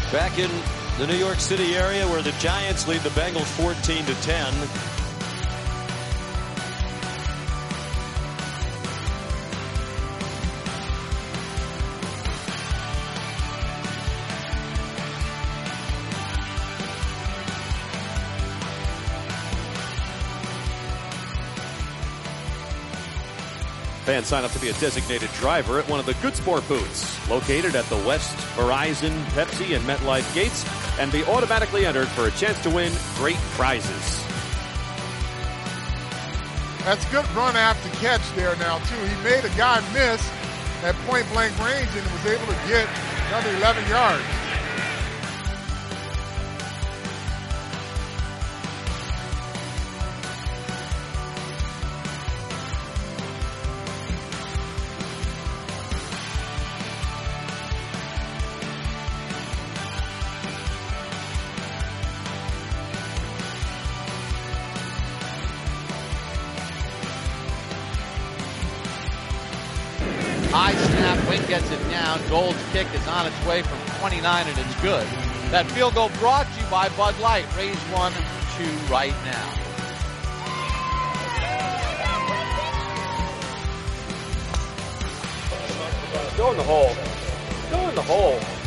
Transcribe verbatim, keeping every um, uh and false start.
Back in the New York City area where the Giants lead the Bengals fourteen to ten. Fans sign up to be a designated driver at one of the Good Sport booths located at the West Verizon, Pepsi, and MetLife gates and be automatically entered for a chance to win great prizes. That's good run after catch there now, too. He made a guy miss at point-blank range and was able to get another eleven yards. High snap, Wing gets it down. Gold's kick is on its way from twenty-nine, and it's good. That field goal brought to you by Bud Light. Raise one, two right now. Go in the hole. Go in the hole.